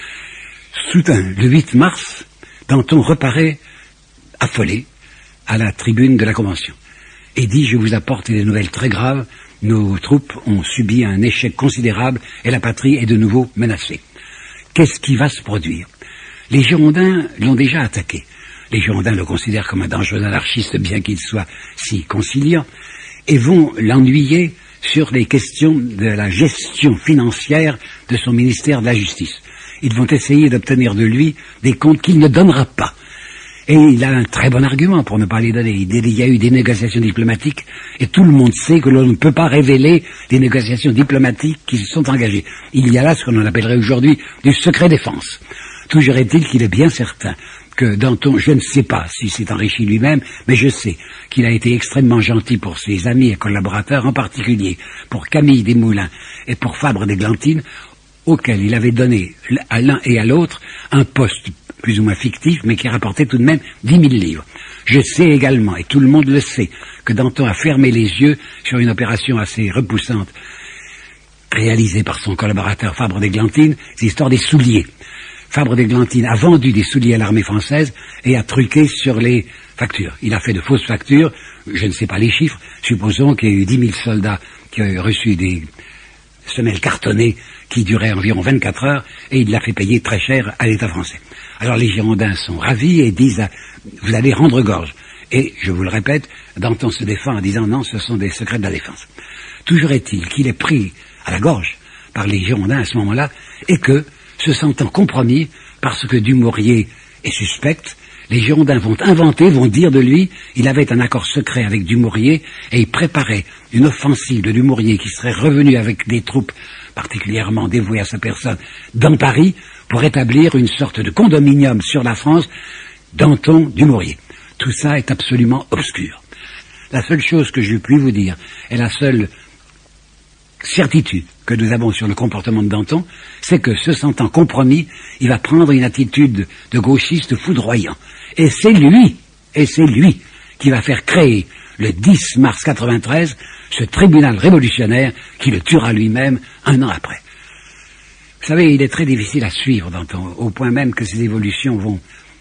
Soudain, le huit mars, Danton reparaît affolé à la tribune de la Convention et dit « Je vous apporte des nouvelles très graves, nos troupes ont subi un échec considérable et la patrie est de nouveau menacée. » Qu'est-ce qui va se produire? Les Girondins l'ont déjà attaqué. Les Girondins le considèrent comme un dangereux anarchiste, bien qu'il soit si conciliant, et vont l'ennuyer sur les questions de la gestion financière de son ministère de la Justice. Ils vont essayer d'obtenir de lui des comptes qu'il ne donnera pas. Et il a un très bon argument pour ne pas les donner. Il y a eu des négociations diplomatiques et tout le monde sait que l'on ne peut pas révéler les négociations diplomatiques qui se sont engagées. Il y a là ce qu'on appellerait aujourd'hui du secret défense. Toujours est-il qu'il est bien certain que Danton, je ne sais pas si s'est enrichi lui-même, mais je sais qu'il a été extrêmement gentil pour ses amis et collaborateurs, en particulier pour Camille Desmoulins et pour Fabre d'Églantine, auxquels il avait donné à l'un et à l'autre un poste plus ou moins fictif, mais qui rapportait tout de même dix mille livres. Je sais également, et tout le monde le sait, que Danton a fermé les yeux sur une opération assez repoussante, réalisée par son collaborateur Fabre d'Églantine, c'est l'histoire des souliers. Fabre d'Églantine a vendu des souliers à l'armée française et a truqué sur les factures. Il a fait de fausses factures, je ne sais pas les chiffres, supposons qu'il y a eu dix mille soldats qui ont reçu des semelles cartonnées qui duraient environ vingt-quatre heures, et il l'a fait payer très cher à l'État français. Alors les Girondins sont ravis et disent à, vous allez rendre gorge. Et, je vous le répète, Danton se défend en disant non, ce sont des secrets de la défense. Toujours est-il qu'il est pris à la gorge par les Girondins à ce moment-là, et que, se sentant compromis, parce que Dumouriez est suspect, les Girondins vont inventer, vont dire de lui, il avait un accord secret avec Dumouriez, et il préparait une offensive de Dumouriez qui serait revenu avec des troupes particulièrement dévouées à sa personne dans Paris, pour établir une sorte de condominium sur la France, Danton, Dumouriez. Tout ça est absolument obscur. La seule chose que je puis vous dire, et la seule certitude que nous avons sur le comportement de Danton, c'est que, se sentant compromis, il va prendre une attitude de gauchiste foudroyant. Et c'est lui, et c'est lui, qui va faire créer, le dix mars quatre-vingt-treize, ce tribunal révolutionnaire qui le tuera lui-même un an après. Vous savez, il est très difficile à suivre, Danton, au point même que ces évolutions vont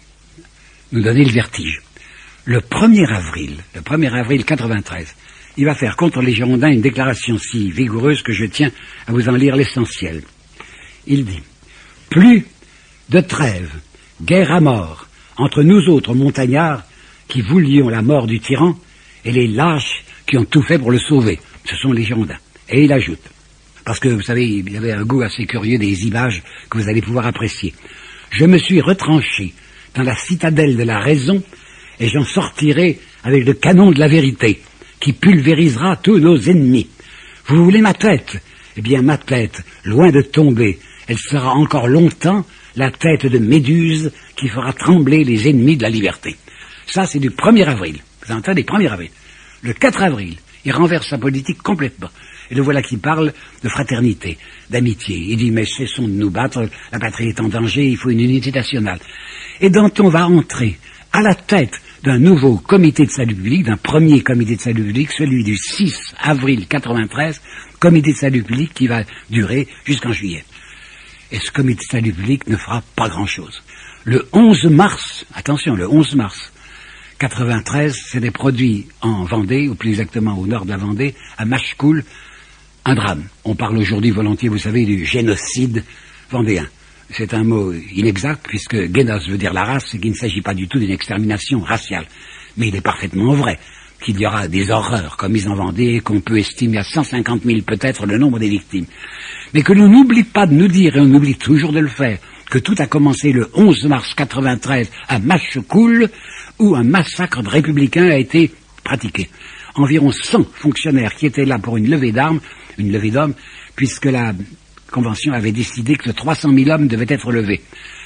nous donner le vertige. Le premier avril, le premier avril quatre-vingt-treize, il va faire contre les Girondins une déclaration si vigoureuse que je tiens à vous en lire l'essentiel. Il dit « Plus de trêve, Guerre à mort entre nous autres montagnards qui voulions la mort du tyran et les lâches qui ont tout fait pour le sauver. Ce sont les Girondins. Et il ajoute, parce que vous savez, il y avait un goût assez curieux des images que vous allez pouvoir apprécier. Je me suis retranché dans la citadelle de la raison et j'en sortirai avec le canon de la vérité qui pulvérisera tous nos ennemis. Vous voulez ma tête? Eh bien, ma tête, loin de tomber, elle sera encore longtemps la tête de Méduse qui fera trembler les ennemis de la liberté. Ça, c'est du premier avril. Vous entendez, premier avril. Le quatre avril, il renverse sa politique complètement. Et le voilà qui parle de fraternité, d'amitié. Il dit, mais cessons de nous battre, la patrie est en danger, il faut une unité nationale. Et Danton va entrer à la tête d'un nouveau comité de salut public, d'un premier comité de salut public, celui du six avril quatre-vingt-treize, comité de salut public qui va durer jusqu'en juillet. Et ce comité de salut public ne fera pas grand-chose. Le onze mars, attention, le onze mars quatre-vingt-treize, s'était produit en Vendée, ou plus exactement au nord de la Vendée, à Machecoul, un drame. On parle aujourd'hui volontiers, vous savez, du génocide vendéen. C'est un mot inexact, puisque génos veut dire la race, et qu'il ne s'agit pas du tout d'une extermination raciale. Mais il est parfaitement vrai qu'il y aura des horreurs commises en Vendée, et qu'on peut estimer à cent cinquante mille peut-être le nombre des victimes. Mais que l'on n'oublie pas de nous dire, et on oublie toujours de le faire, que tout a commencé le onze mars quatre-vingt-treize à Machecoul, où un massacre de républicains a été pratiqué. Environ cent fonctionnaires qui étaient là pour une levée d'armes, une levée d'hommes, puisque la Convention avait décidé que trois cent mille hommes devaient être levés.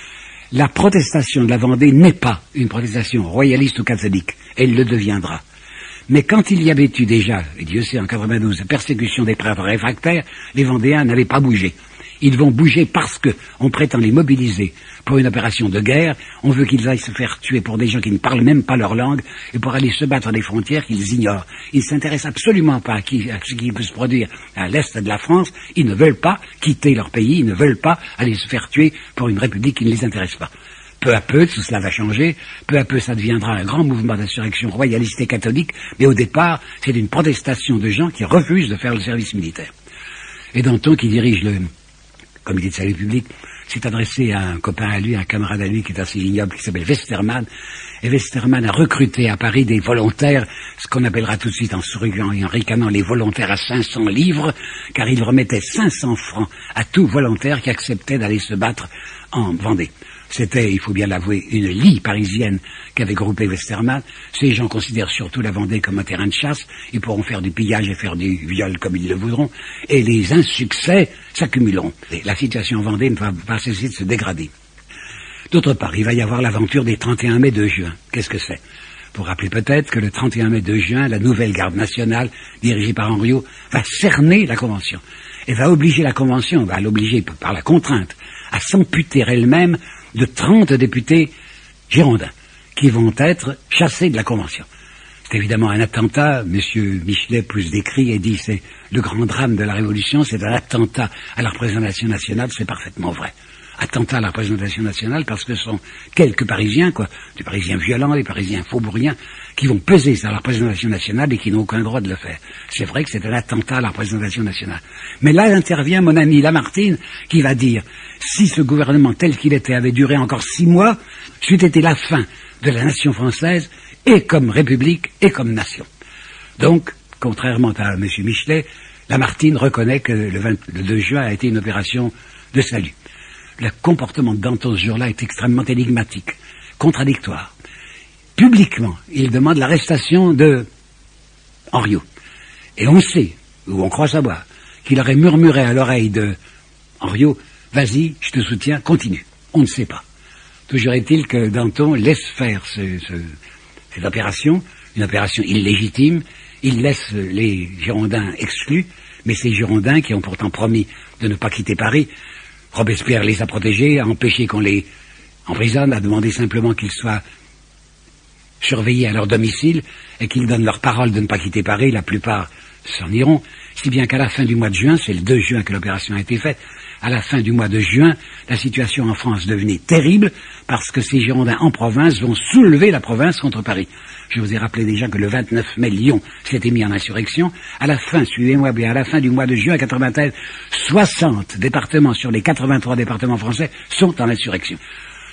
La protestation de la Vendée n'est pas une protestation royaliste ou catholique. Elle le deviendra. Mais quand il y avait eu déjà, et Dieu sait en quatre-vingt-douze, la persécution des prêtres réfractaires, les Vendéens n'avaient pas bougé. Ils vont bouger parce que on prétend les mobiliser pour une opération de guerre. On veut qu'ils aillent se faire tuer pour des gens qui ne parlent même pas leur langue et pour aller se battre à des frontières qu'ils ignorent. Ils ne s'intéressent absolument pas à, qui, à ce qui peut se produire à l'est de la France. Ils ne veulent pas quitter leur pays. Ils ne veulent pas aller se faire tuer pour une république qui ne les intéresse pas. Peu à peu, tout cela va changer. Peu à peu, ça deviendra un grand mouvement d'insurrection royaliste et catholique. Mais au départ, c'est une protestation de gens qui refusent de faire le service militaire. Et Danton, qui dirige le comité de salut public, s'est adressé à un copain à lui, un camarade à lui qui est assez ignoble, qui s'appelle Westermann. Et Westermann a recruté à Paris des volontaires, ce qu'on appellera tout de suite en souriant et en ricanant les volontaires à cinq cents livres, car il remettait cinq cents francs à tout volontaire qui acceptait d'aller se battre en Vendée. C'était, il faut bien l'avouer, une lie parisienne qu'avait groupé Westermann. Ces gens considèrent surtout la Vendée comme un terrain de chasse. Ils pourront faire du pillage et faire du viol comme ils le voudront. Et les insuccès s'accumuleront. Et la situation en Vendée ne va pas cesser de se dégrader. D'autre part, il va y avoir l'aventure des trente et un mai deux juin. Qu'est-ce que c'est? Pour rappeler peut-être que le trente et un mai deux juin, la nouvelle garde nationale, dirigée par Henriot, va cerner la Convention. Et va obliger la Convention, va l'obliger par la contrainte, à s'amputer elle-même de trente députés girondins qui vont être chassés de la Convention. C'est évidemment un attentat. Monsieur Michelet pousse des cris et dit c'est le grand drame de la Révolution, c'est un attentat à la représentation nationale. C'est parfaitement vrai. Attentat à la représentation nationale parce que ce sont quelques Parisiens, quoi, des Parisiens violents, des Parisiens faubouriens, qui vont peser sur la représentation nationale et qui n'ont aucun droit de le faire. C'est vrai que c'est un attentat à la représentation nationale. Mais là intervient mon ami Lamartine qui va dire si ce gouvernement tel qu'il était avait duré encore six mois, c'eût été la fin de la nation française et comme république et comme nation. Donc, contrairement à M. Michelet, Lamartine reconnaît que le, vingt, le deux juin a été une opération de salut. Le comportement de Danton ce jour-là est extrêmement énigmatique, contradictoire. Publiquement, il demande l'arrestation de Henriot. Et on sait, ou on croit savoir, qu'il aurait murmuré à l'oreille de Henriot, vas-y, je te soutiens, continue. On ne sait pas. Toujours est-il que Danton laisse faire ce, ce, cette opération, une opération illégitime. Il laisse les Girondins exclus, mais ces Girondins qui ont pourtant promis de ne pas quitter Paris, Robespierre les a protégés, a empêché qu'on les emprisonne, a demandé simplement qu'ils soient surveillés à leur domicile et qu'ils donnent leur parole de ne pas quitter Paris. La plupart s'en iront, si bien qu'à la fin du mois de juin, c'est le deux juin que l'opération a été faite, à la fin du mois de juin, la situation en France devenait terrible parce que ces Girondins en province vont soulever la province contre Paris. Je vous ai rappelé déjà que le vingt-neuf mai, Lyon s'était mis en insurrection. À la fin, suivez-moi bien, à la fin du mois de juin quatre-vingt-treize, soixante départements sur les quatre-vingt-trois départements français sont en insurrection.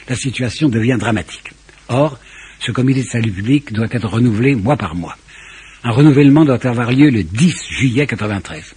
la situation devient dramatique. Or, ce comité de salut public doit être renouvelé mois par mois. Un renouvellement doit avoir lieu le dix juillet quatre-vingt-treize.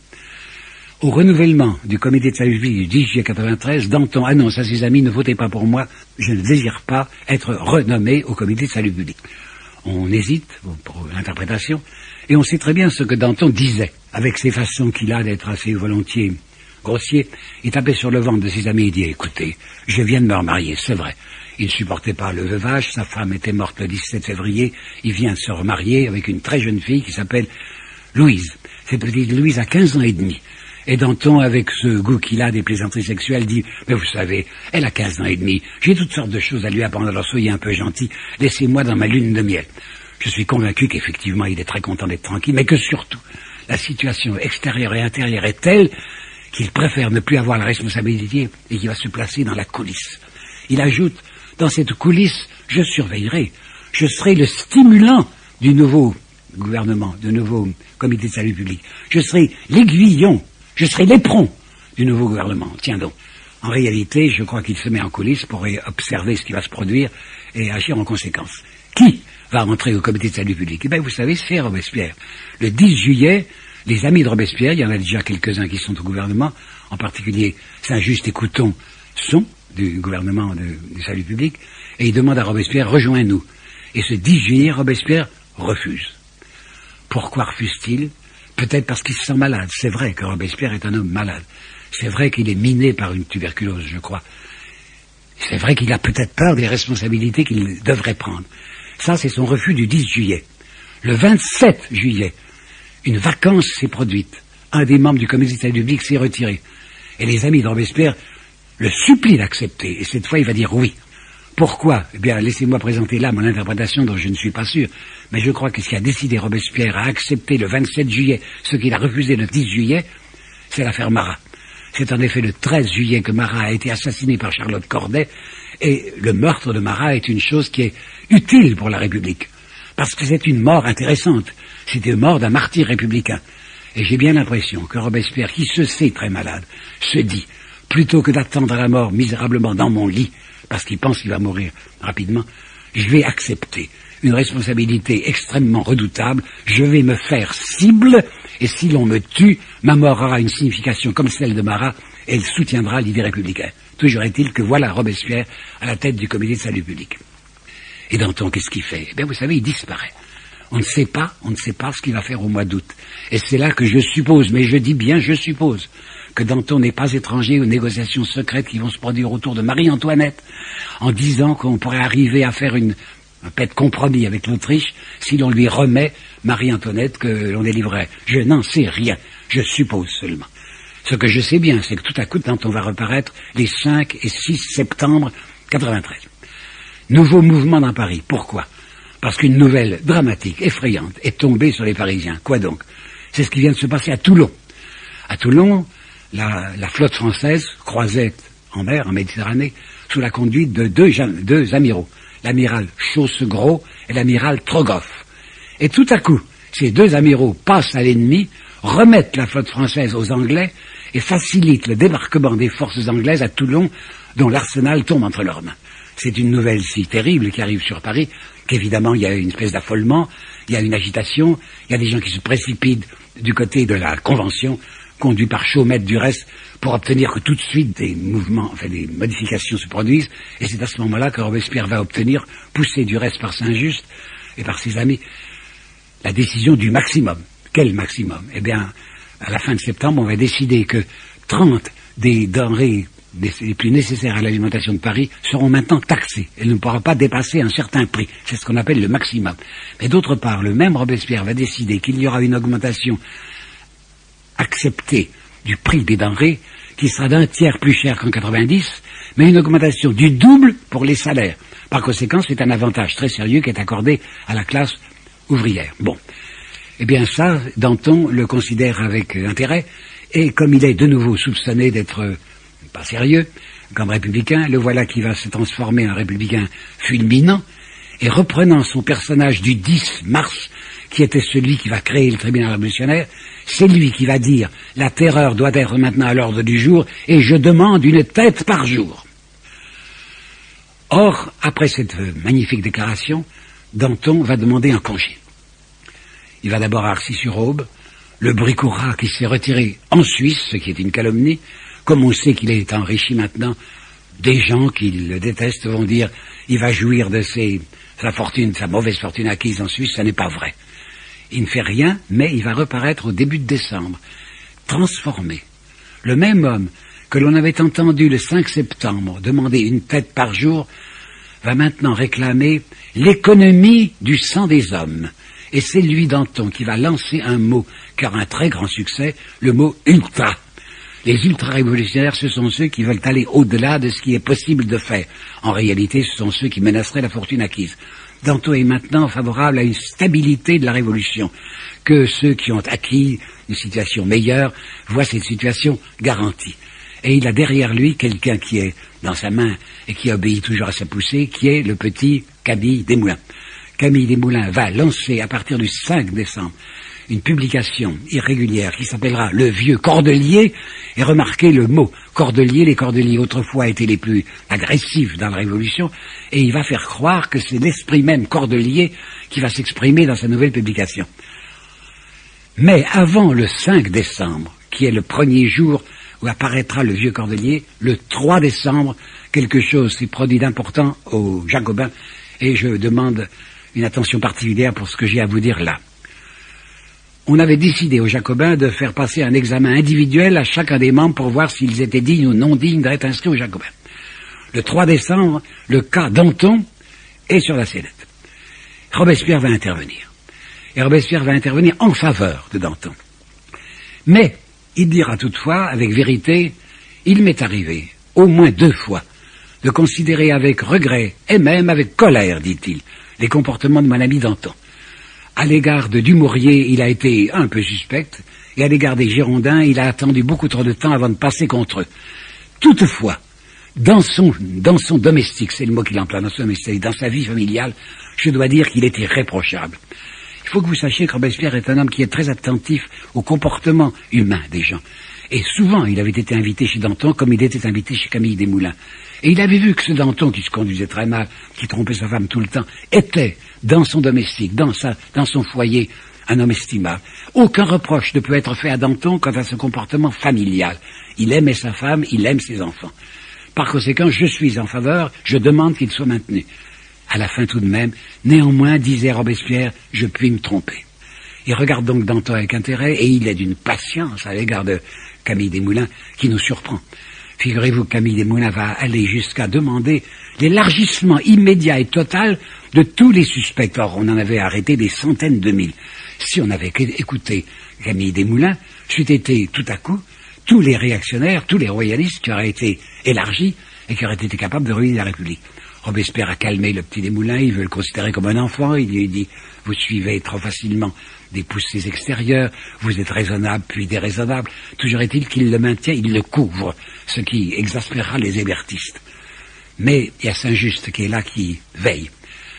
Au renouvellement du comité de salut public du dix juillet quatre-vingt-treize, Danton annonce à ses amis « Ne votez pas pour moi, je ne désire pas être renommé au comité de salut public ». On hésite pour l'interprétation, et on sait très bien ce que Danton disait, avec ses façons qu'il a d'être assez volontiers grossier. Il tapait sur le ventre de ses amis et dit « Écoutez, je viens de me remarier, c'est vrai. » Il ne supportait pas le veuvage, sa femme était morte le dix-sept février, il vient de se remarier avec une très jeune fille qui s'appelle Louise. Cette petite Louise a quinze ans et demi. Et Danton, avec ce goût qu'il a des plaisanteries sexuelles, dit « Mais vous savez, elle a quinze ans et demi, j'ai toutes sortes de choses à lui apprendre, alors soyez un peu gentil, laissez-moi dans ma lune de miel. » Je suis convaincu qu'effectivement il est très content d'être tranquille, mais que surtout, la situation extérieure et intérieure est telle qu'il préfère ne plus avoir la responsabilité et qu'il va se placer dans la coulisse. Il ajoute « Dans cette coulisse, je surveillerai, je serai le stimulant du nouveau gouvernement, du nouveau comité de salut public. Je serai l'aiguillon, je serai l'éperon du nouveau gouvernement. » Tiens donc, en réalité, je crois qu'il se met en coulisses pour observer ce qui va se produire et agir en conséquence. Qui va entrer au comité de salut public? Eh bien, vous savez, c'est Robespierre. Le dix juillet, les amis de Robespierre, il y en a déjà quelques-uns qui sont au gouvernement, en particulier Saint-Just et Couthon sont du gouvernement de, du salut public, et ils demandent à Robespierre, rejoins-nous. Et ce dix juillet, Robespierre refuse. Pourquoi refuse-t-il? Peut-être parce qu'il se sent malade. C'est vrai que Robespierre est un homme malade. C'est vrai qu'il est miné par une tuberculose, je crois. C'est vrai qu'il a peut-être peur des responsabilités qu'il devrait prendre. Ça, c'est son refus du dix juillet. Le vingt-sept juillet, une vacance s'est produite. Un des membres du comité de salut public s'est retiré. Et les amis de Robespierre le supplient d'accepter. Et cette fois, il va dire oui. Pourquoi? Eh bien, laissez-moi présenter là mon interprétation dont je ne suis pas sûr. Mais je crois que ce qui a décidé Robespierre à accepter le vingt-sept juillet ce qu'il a refusé le dix juillet, c'est l'affaire Marat. C'est en effet le treize juillet que Marat a été assassiné par Charlotte Corday, et le meurtre de Marat est une chose qui est utile pour la République, parce que c'est une mort intéressante. C'est une mort d'un martyr républicain. Et j'ai bien l'impression que Robespierre, qui se sait très malade, se dit, plutôt que d'attendre la mort misérablement dans mon lit, parce qu'il pense qu'il va mourir rapidement, je vais accepter une responsabilité extrêmement redoutable, je vais me faire cible, et si l'on me tue, ma mort aura une signification comme celle de Marat, et elle soutiendra l'idée républicaine. Toujours est-il que voilà Robespierre à la tête du comité de salut public. Et Danton, qu'est-ce qu'il fait? Eh bien, vous savez, il disparaît. On ne sait pas, on ne sait pas ce qu'il va faire au mois d'août. Et c'est là que je suppose, mais je dis bien je suppose, que Danton n'est pas étranger aux négociations secrètes qui vont se produire autour de Marie-Antoinette, en disant qu'on pourrait arriver à faire une, un pet compromis avec l'Autriche si l'on lui remet Marie-Antoinette que l'on délivrerait. Je n'en sais rien, je suppose seulement. Ce que je sais bien, c'est que tout à coup, Danton va reparaître les cinq et six septembre quatre-vingt-treize. Nouveau mouvement dans Paris. Pourquoi? Parce qu'une nouvelle dramatique, effrayante, est tombée sur les Parisiens. Quoi donc? C'est ce qui vient de se passer à Toulon. À Toulon, la, la flotte française croisait en mer, en Méditerranée, sous la conduite de deux, deux amiraux, l'amiral Chaussegros et l'amiral Trogoff. Et tout à coup, ces deux amiraux passent à l'ennemi, remettent la flotte française aux Anglais et facilitent le débarquement des forces anglaises à Toulon, dont l'arsenal tombe entre leurs mains. C'est une nouvelle si terrible qui arrive sur Paris, qu'évidemment il y a une espèce d'affolement, il y a une agitation, il y a des gens qui se précipitent du côté de la Convention, conduits par Chaumette du reste, pour obtenir que tout de suite des mouvements, enfin des modifications se produisent, et c'est à ce moment-là que Robespierre va obtenir, poussé du reste par Saint-Just et par ses amis, la décision du maximum. Quel maximum? Eh bien, à la fin de septembre, on va décider que trente des denrées les plus nécessaires à l'alimentation de Paris seront maintenant taxées. Elles ne pourront pas dépasser un certain prix. C'est ce qu'on appelle le maximum. Mais d'autre part, le même Robespierre va décider qu'il y aura une augmentation acceptée du prix des denrées qui sera d'un tiers plus cher qu'en quatre-vingt-dix, mais une augmentation du double pour les salaires. Par conséquent, c'est un avantage très sérieux qui est accordé à la classe ouvrière. Bon. Eh bien ça, Danton le considère avec intérêt, et comme il est de nouveau soupçonné d'être pas sérieux, comme républicain, le voilà qui va se transformer en républicain fulminant, et reprenant son personnage du dix mars, qui était celui qui va créer le tribunal révolutionnaire, c'est lui qui va dire « La terreur doit être maintenant à l'ordre du jour, et je demande une tête par jour ». Or, après cette magnifique déclaration, Danton va demander un congé. Il va d'abord à Arcis-sur-Aube. Le bruit courra qu'il s'est retiré en Suisse, ce qui est une calomnie. Comme on sait qu'il est enrichi maintenant, des gens qui le détestent vont dire il va jouir de ses, sa fortune, sa mauvaise fortune acquise en Suisse. Ça n'est pas vrai. Il ne fait rien, mais il va reparaître au début de décembre, transformé. Le même homme que l'on avait entendu le cinq septembre demander une tête par jour va maintenant réclamer l'économie du sang des hommes. Et c'est lui, Danton, qui va lancer un mot qui aura un très grand succès, le mot « ultra ». Les ultra-révolutionnaires, ce sont ceux qui veulent aller au-delà de ce qui est possible de faire. En réalité, ce sont ceux qui menaceraient la fortune acquise. Danton est maintenant favorable à une stabilité de la révolution, que ceux qui ont acquis une situation meilleure voient cette situation garantie. Et il a derrière lui quelqu'un qui est dans sa main et qui obéit toujours à sa poussée, qui est le petit Camille Desmoulins. Camille Desmoulins va lancer à partir du cinq décembre une publication irrégulière qui s'appellera Le Vieux Cordelier, et remarquez le mot Cordelier. Les Cordeliers autrefois étaient les plus agressifs dans la Révolution, et il va faire croire que c'est l'esprit même Cordelier qui va s'exprimer dans sa nouvelle publication. Mais avant le cinq décembre, qui est le premier jour où apparaîtra le Vieux Cordelier, le trois décembre, quelque chose s'est produit d'important aux Jacobins, et je demande une attention particulière pour ce que j'ai à vous dire là. On avait décidé aux Jacobins de faire passer un examen individuel à chacun des membres pour voir s'ils étaient dignes ou non dignes d'être inscrits aux Jacobins. Le trois décembre, le cas Danton est sur la sellette. Robespierre va intervenir. Et Robespierre va intervenir en faveur de Danton. Mais il dira toutefois, avec vérité, il m'est arrivé, au moins deux fois, de considérer avec regret, et même avec colère, dit-il, les comportements de mon ami Danton. À l'égard de Dumouriez, il a été un peu suspect, et à l'égard des Girondins, il a attendu beaucoup trop de temps avant de passer contre eux. Toutefois, dans son, dans son domestique, c'est le mot qu'il emploie, dans son domestique, dans sa vie familiale, je dois dire qu'il est irréprochable. Il faut que vous sachiez que Robespierre est un homme qui est très attentif au comportement humain des gens. Et souvent, il avait été invité chez Danton comme il était invité chez Camille Desmoulins. Et il avait vu que ce Danton, qui se conduisait très mal, qui trompait sa femme tout le temps, était, dans son domestique, dans, sa, dans son foyer, un homme estimable. Aucun reproche ne peut être fait à Danton quant à ce comportement familial. Il aimait sa femme, il aime ses enfants. Par conséquent, je suis en faveur, je demande qu'il soit maintenu. À la fin tout de même, néanmoins, disait Robespierre, je puis me tromper. Il regarde donc Danton avec intérêt, et il est d'une patience à l'égard de Camille Desmoulins qui nous surprend. Figurez-vous que Camille Desmoulins va aller jusqu'à demander l'élargissement immédiat et total de tous les suspects. Or, on en avait arrêté des centaines de mille. Si on avait écouté Camille Desmoulins, c'eût été tout à coup tous les réactionnaires, tous les royalistes qui auraient été élargis et qui auraient été capables de ruiner la République. Robespierre a calmé le petit Desmoulins, il veut le considérer comme un enfant, il lui dit « Vous suivez trop facilement des poussées extérieures, vous êtes raisonnable puis déraisonnable ». Toujours est-il qu'il le maintient, il le couvre, ce qui exaspérera les hébertistes. Mais il y a Saint-Just qui est là, qui veille.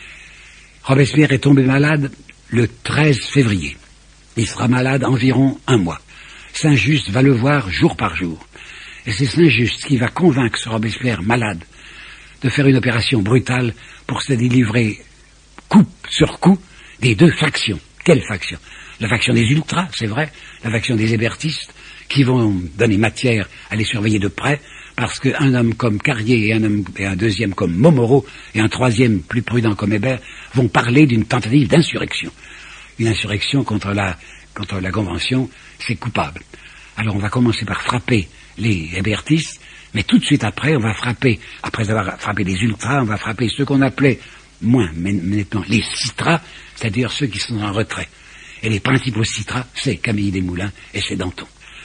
Robespierre est tombé malade le treize février. Il sera malade environ un mois. Saint-Just va le voir jour par jour. Et c'est Saint-Just qui va convaincre ce Robespierre malade de faire une opération brutale pour se délivrer coup sur coup des deux factions. Quelle faction? La faction des ultras, c'est vrai, la faction des hébertistes, qui vont donner matière à les surveiller de près, parce qu'un homme comme Carrier et un, homme, et un deuxième comme Montmoreau et un troisième plus prudent comme Hébert vont parler d'une tentative d'insurrection. Une insurrection contre la, contre la Convention, c'est coupable. Alors on va commencer par frapper les hébertistes, mais tout de suite après, on va frapper, après avoir frappé les ultras, on va frapper ceux qu'on appelait, moins maintenant, les citras, c'est-à-dire ceux qui sont en retrait. Et les principaux citras, c'est Camille Desmoulins et c'est Danton.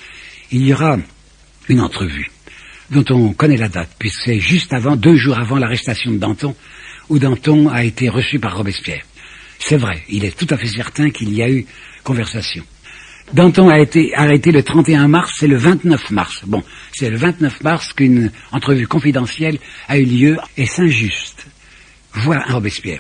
Il y aura une entrevue dont on connaît la date, puisque c'est juste avant, deux jours avant l'arrestation de Danton, où Danton a été reçu par Robespierre. C'est vrai, il est tout à fait certain qu'il y a eu conversation. Danton a été arrêté le trente et un mars, c'est le vingt-neuf mars. Bon, c'est le vingt-neuf mars qu'une entrevue confidentielle a eu lieu, et Saint-Just voit un Robespierre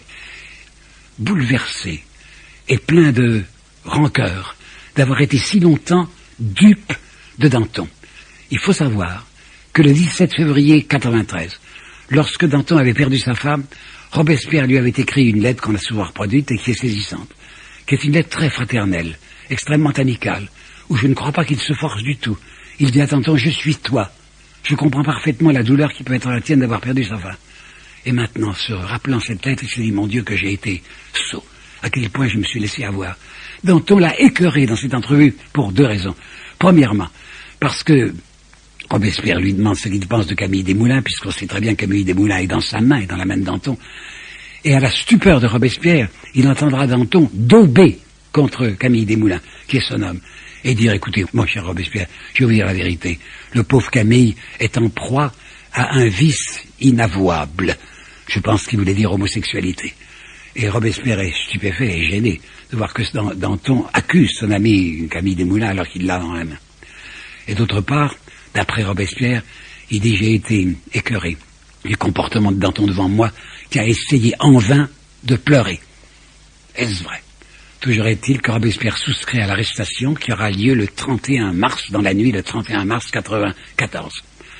bouleversé et plein de rancœur d'avoir été si longtemps dupe de Danton. Il faut savoir que le dix-sept février quatre-vingt-treize, Lorsque Danton avait perdu sa femme, Robespierre lui avait écrit une lettre qu'on a souvent reproduite et qui est saisissante, qui est une lettre très fraternelle, extrêmement amicale, où je ne crois pas qu'il se force du tout. Il dit à Danton, je suis toi. Je comprends parfaitement la douleur qui peut être la tienne d'avoir perdu sa femme. Et maintenant, se rappelant cette lettre, il se dit, mon Dieu, que j'ai été sot. À quel point je me suis laissé avoir. Danton l'a écœuré dans cette entrevue pour deux raisons. Premièrement, parce que Robespierre lui demande ce qu'il pense de Camille Desmoulins, puisqu'on sait très bien que Camille Desmoulins est dans sa main et dans la main de Danton. Et à la stupeur de Robespierre, il entendra Danton dober contre Camille Desmoulins, qui est son homme, et dire, écoutez, mon cher Robespierre, je vais vous dire la vérité, le pauvre Camille est en proie à un vice inavouable. Je pense qu'il voulait dire homosexualité. Et Robespierre est stupéfait et gêné de voir que Danton accuse son ami Camille Desmoulins alors qu'il l'a dans la main. Et d'autre part, d'après Robespierre, il dit, j'ai été écœuré du comportement de Danton devant moi, qui a essayé en vain de pleurer. Est-ce vrai? Toujours est-il que Robespierre souscrit à l'arrestation qui aura lieu le trente et un mars, dans la nuit le trente et un mars quatre-vingt-quatorze.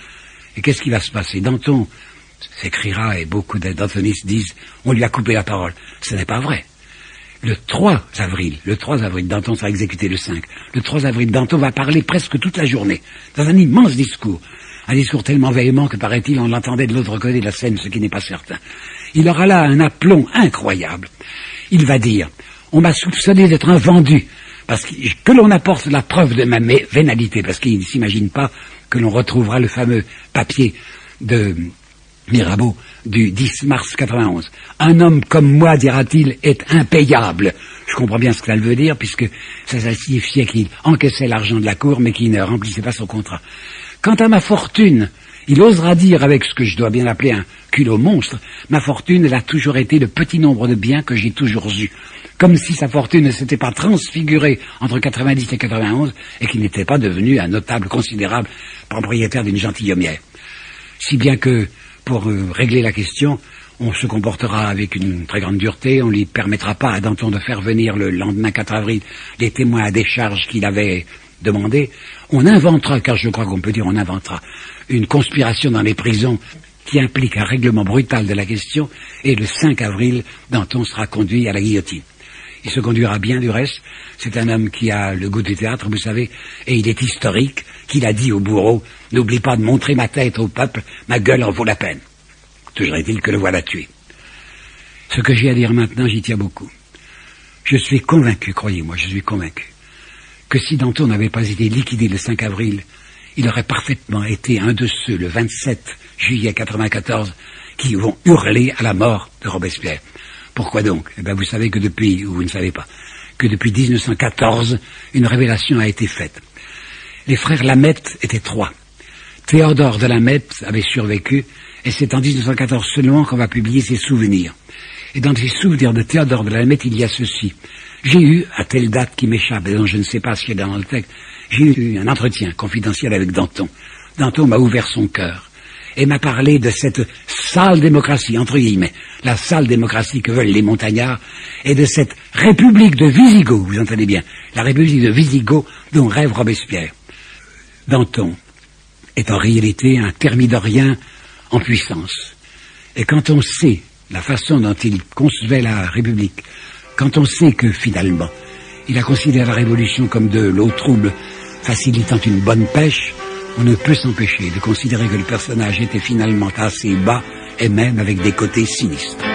Et qu'est-ce qui va se passer? Danton s'écrira, et beaucoup d'antonistes disent, on lui a coupé la parole. Ce n'est pas vrai. Le trois avril, le trois avril, Danton sera exécuté le cinq. Le trois avril, Danton va parler presque toute la journée, dans un immense discours. Un discours tellement véhément que, paraît-il, on l'entendait de l'autre côté de la Seine, ce qui n'est pas certain. Il aura là un aplomb incroyable. Il va dire, on m'a soupçonné d'être un vendu, parce que, que l'on apporte la preuve de ma vénalité, parce qu'il ne s'imagine pas que l'on retrouvera le fameux papier de Mirabeau du dix mars quatre-vingt-onze. Un homme comme moi, dira-t-il, est impayable. Je comprends bien ce que ça veut dire, puisque ça, ça signifiait qu'il encaissait l'argent de la cour, mais qu'il ne remplissait pas son contrat. Quant à ma fortune, il osera dire, avec ce que je dois bien appeler un culot monstre, ma fortune, elle a toujours été le petit nombre de biens que j'ai toujours eus. Comme si sa fortune ne s'était pas transfigurée entre quatre-vingt-dix et quatre-vingt-onze, et qu'il n'était pas devenu un notable considérable propriétaire d'une gentilhommière. Si bien que, pour euh, régler la question, on se comportera avec une très grande dureté, on ne lui permettra pas à Danton de faire venir le lendemain quatre avril les témoins à décharge qu'il avait demandé. On inventera, car je crois qu'on peut dire on inventera, une conspiration dans les prisons qui implique un règlement brutal de la question, et le cinq avril, Danton sera conduit à la guillotine. Il se conduira bien du reste, c'est un homme qui a le goût du théâtre, vous savez, et il est historique, qu'il a dit au bourreau, n'oublie pas de montrer ma tête au peuple, ma gueule en vaut la peine. Toujours est-il que le voilà tué. Ce que j'ai à dire maintenant, j'y tiens beaucoup. Je suis convaincu, croyez-moi, je suis convaincu, que si Danton n'avait pas été liquidé le cinq avril, il aurait parfaitement été un de ceux, le vingt-sept juillet quatre-vingt-quatorze, qui vont hurler à la mort de Robespierre. Pourquoi donc? Eh bien, vous savez que depuis, ou vous ne savez pas, que depuis mille neuf cent quatorze, une révélation a été faite. Les frères Lameth étaient trois. Théodore de Lameth avait survécu, et c'est en mille neuf cent quatorze seulement qu'on va publier ses souvenirs. Et dans les souvenirs de Théodore de Lameth, il y a ceci. J'ai eu, à telle date qui m'échappe, et dont je ne sais pas ce qu'il y a dans le texte, j'ai eu un entretien confidentiel avec Danton. Danton m'a ouvert son cœur et m'a parlé de cette sale démocratie, entre guillemets, la sale démocratie que veulent les montagnards, et de cette république de Visigoth, vous entendez bien, la république de Visigoth dont rêve Robespierre. Danton est en réalité un thermidorien en puissance. Et quand on sait la façon dont il concevait la République, quand on sait que finalement, il a considéré la Révolution comme de l'eau trouble facilitant une bonne pêche, on ne peut s'empêcher de considérer que le personnage était finalement assez bas et même avec des côtés sinistres.